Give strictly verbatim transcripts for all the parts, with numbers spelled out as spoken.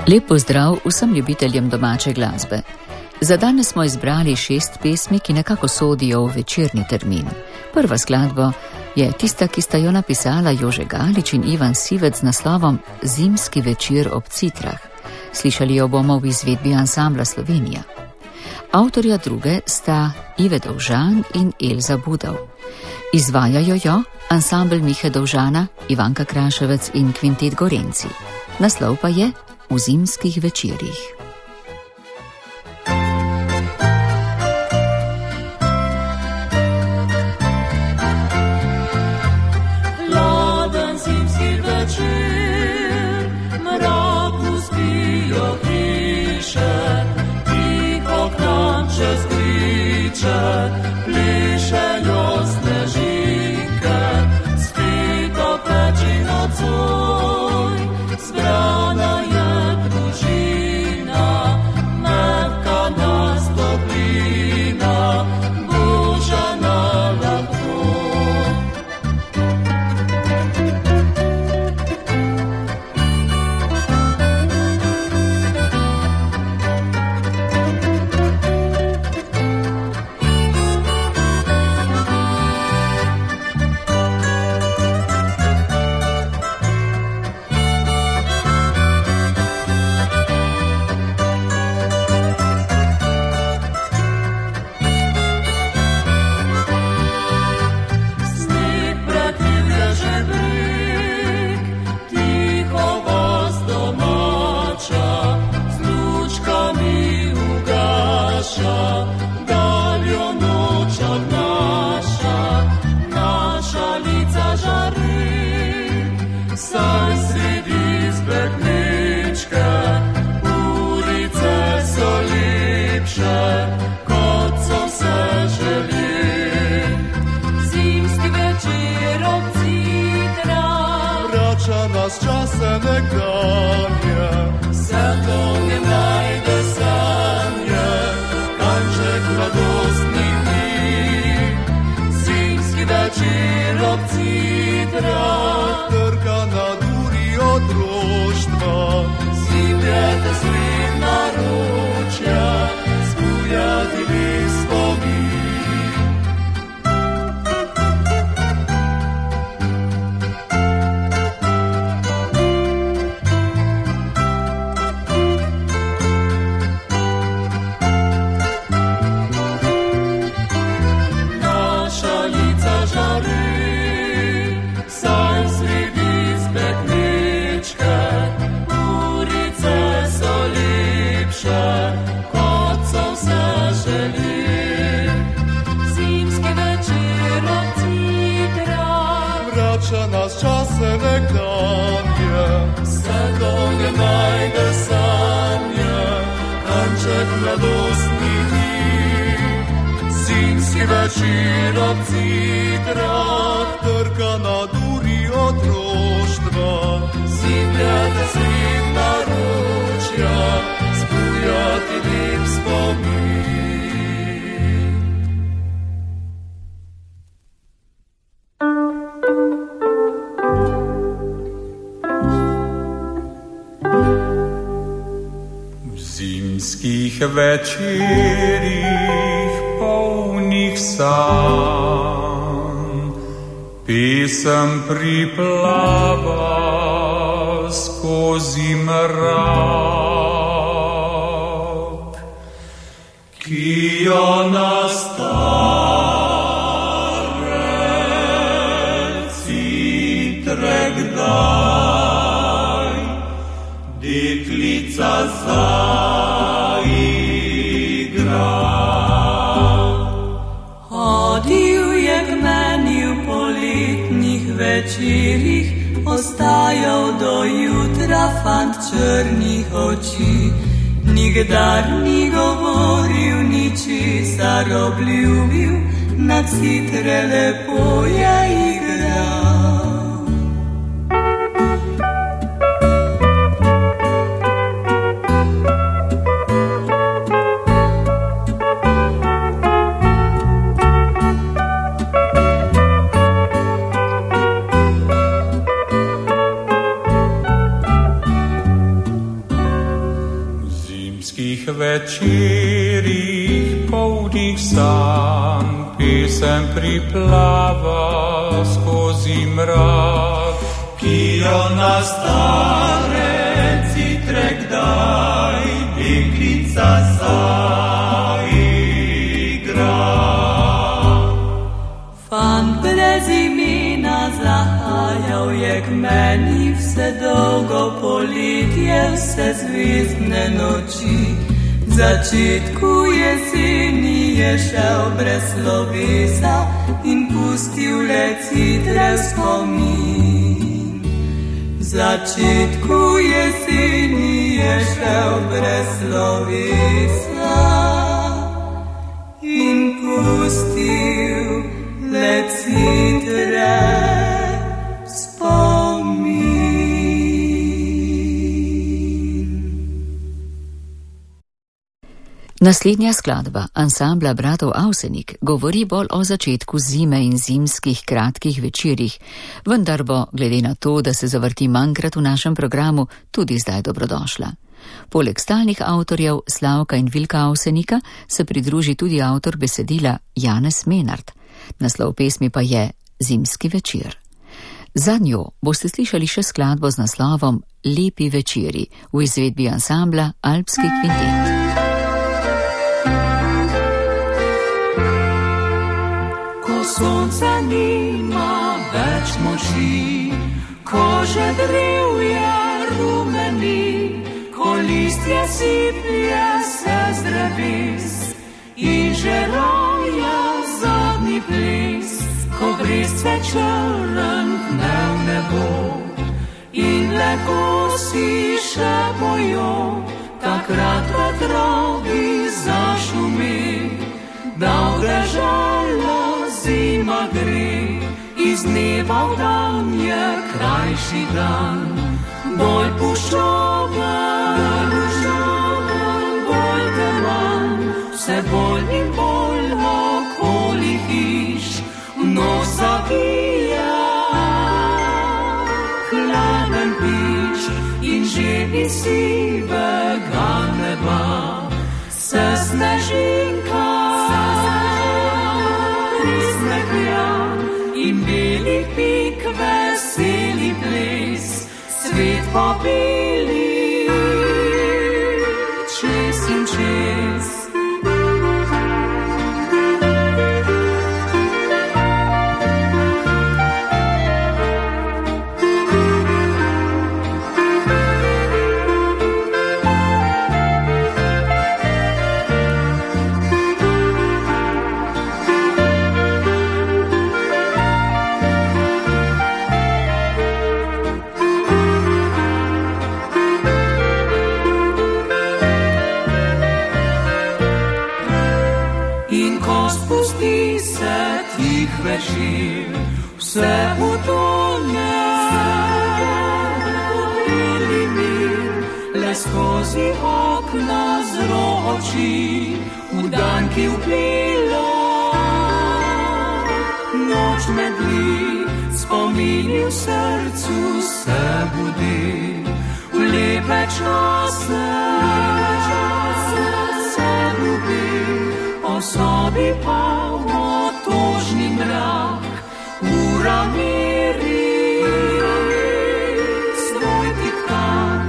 Lep pozdrav vsem ljubiteljem domače glasbe. Za danes smo izbrali šest pesmi, ki nekako sodijo v večerni termin. Prva skladba je tista, ki sta jo napisala Jože Galič in Ivan Sivec z naslovom Zimski večer ob Citrah. Slišali jo bomo v izvedbi ansambla Slovenija. Avtorja druge sta Ive Dovžan in Elza Budov. Izvajajo jo ansambel Mihe Dovžana, Ivanka Kraševec in Kvintet Gorenci. Naslov pa je V zimskih večerjih. Večerih polnih sanj pesem priplava skozi mrak, ki jo nastare citre kdaj deklica za večerih ostajal do jutra fant črnih oči. Nikdar ni govoril ničesar obljubil, na citre lepo je igral. večerih polnih sanj pesem priplava skozi mrak, ki jo na stare citre kdaj deklica zaigra. Fant brez imena zahajal je k meni vse dolgo poletje, vse zvezdne noči. V začetku jeseni je šel brez slovesa in pustil le citre v spomin. V začetku jeseni je šel brez slovesa in pustil le citre v spomin. Naslednja skladba ansambla bratov Avsenik govori bolj o začetku zime in zimskih kratkih večerih, vendar bo, glede na to, da se zavrti manjkrat v našem programu, tudi zdaj dobrodošla. Poleg stalnih avtorjev Slavka in Vilka Avsenika se pridruži tudi avtor besedila Janez Menard. Naslov pesmi pa je Zimski večer. Za njo boste slišali še skladbo z naslovom Lepi večeri v izvedbi ansambla Alpski kvintet. Sonce nima več moči, ko že drevje rumeni, ko listje siplje se z dreves in že roja zadnji ples, ko brestve črn ne v nebo in le kosi še bojo, takrat vetrovi zašumi, da v deželo zima gre, iz dneva v dan je krajši dan, bolj puščoven, bolj teman, vse bolj in bolj okoli hiš, nos zavija hladen pič in že iz sivega neba se snežinka in beli pik veseli ples, svet pa beli čez in čez. Vse utone, bili mir, le skozi okna zroči, v dan, ki vplila, noč medli, spomini v srcu se budi, v lepe čase se ljubi, po sobi pa v otožni mrak, ura miri svoj tik-tak.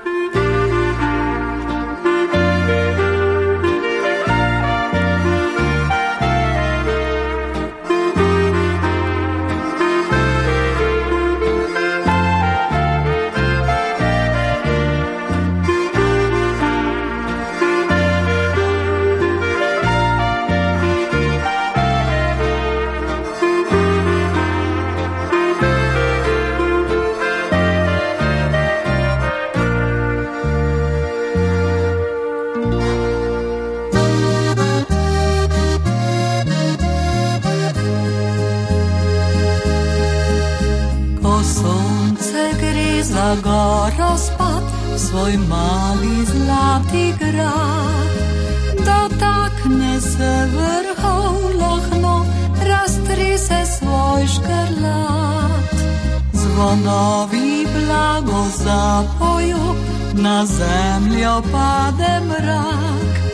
Goro spat v svoj mali zlati grad, dotakne se vrhov lahno, raztrese svoj škrlat. Zvonovi blago zapojo, na zemljo pade mrak,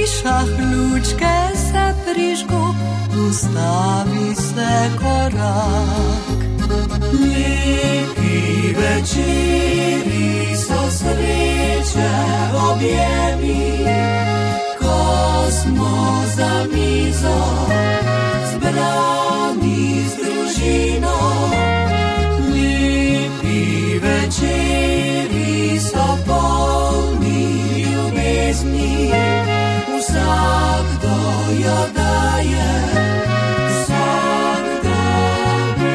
hišah lučke se prižgo, ustavi se korak. Lepi večeri so sreče objemi, ko smo za mizo zbrani z družino. Lepi večeri so polni ljubezni, vsakdo jo daje, vsakdo bi.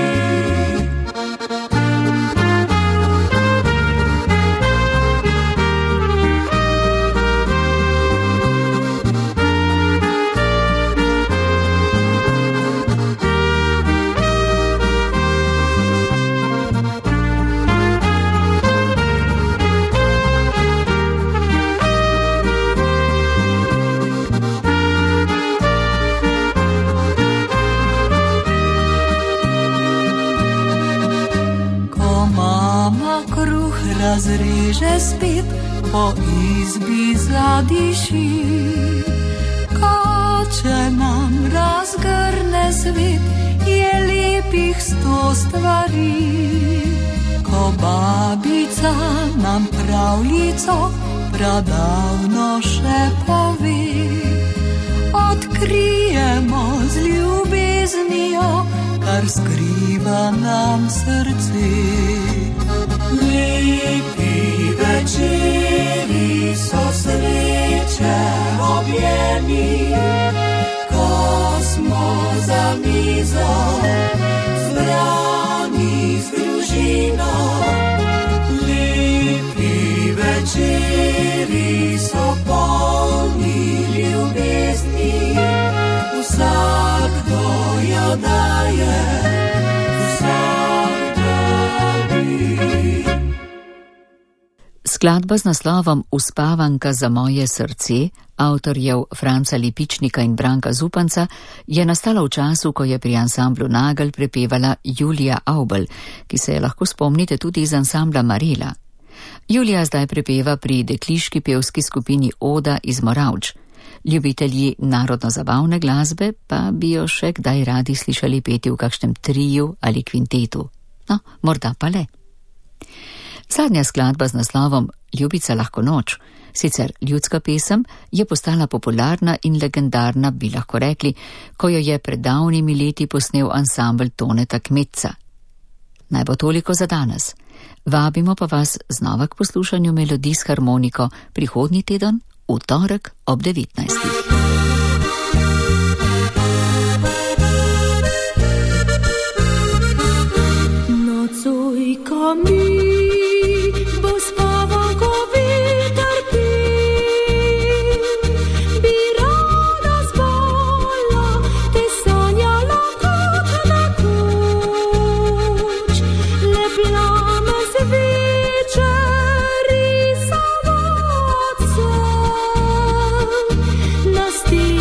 Razreže spet, po izbi zadiši, kače nam razgrne svet, je lepih sto stvari. Ko babica nam pravljico pradavno še pove, odkrijemo z ljubeznijo, kar skriva nam srce. Lepi večeri so sreče objemi, ko smo za mizo zbrani z družino. Lepi večeri so polni ljubezni, vsakdo jo daje, vsakdo bi. Skladba z naslovom Uspavanka za moje srce, avtorjev Franca Lipičnika in Branka Zupanca, je nastala v času, ko je pri ansamblu Nagelj prepevala Julija Aubel, ki se je lahko spomnite tudi iz ansambla Marela. Julija zdaj prepeva pri dekliški pevski skupini Oda iz Moravč. Ljubitelji narodno-zabavne glasbe pa bi jo še kdaj radi slišali peti v kakšnem triju ali kvintetu. No, morda pa le. Zadnja skladba z naslovom Ljubica lahko noč, sicer ljudska pesem, je postala popularna in legendarna, bi lahko rekli, ko jo je pred davnimi leti posnel ansambel Toneta Kmetca. Naj bo toliko za danes. Vabimo pa vas znova k poslušanju melodij s harmoniko prihodnji teden, v torek ob devetnajstih. Nocujko mi Steve.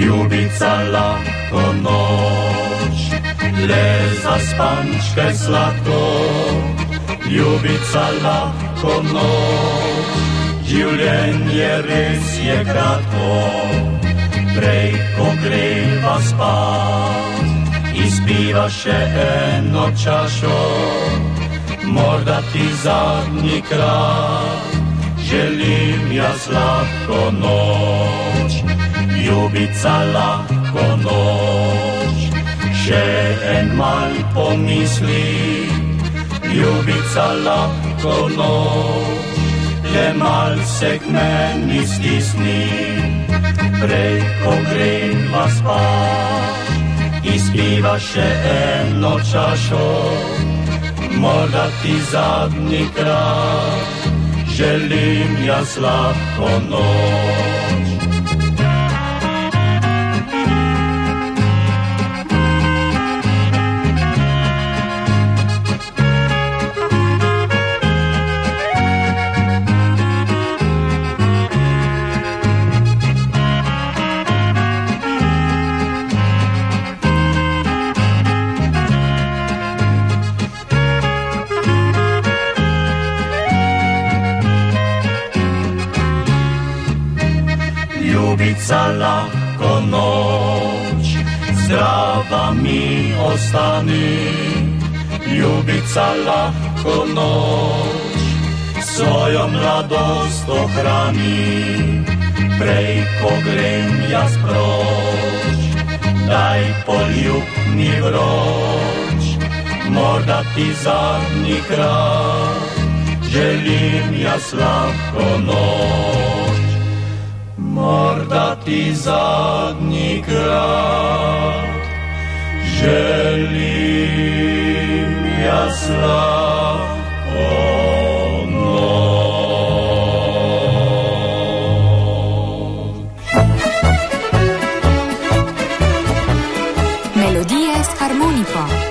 ljubica lahko noč, le za spančke sladko, ljubica lahko noč, življenje res je kratko, prej ko greva spat, izpiva še eno čašo, morda ti zadnji krat, želim jaz lahko noč, ljubica lahko noč, še en mal pomisli, ljubica lahko noč, le mal se k meni stisni, prej ko greva spat, izpiva še eno čašo, morda ti zadnji krat, želim jaz lahko noč. Ljubica lahko noč, zdrava mi ostani, ljubica lahko noč, svojo mladost ohrani, prej ko grem jaz proč, daj poljubni vroč, morda ti zadnji krat, želim jaz lahko noč. Morda ti zadnji krat, želim jaz lahko noč. Melodije s harmoniko.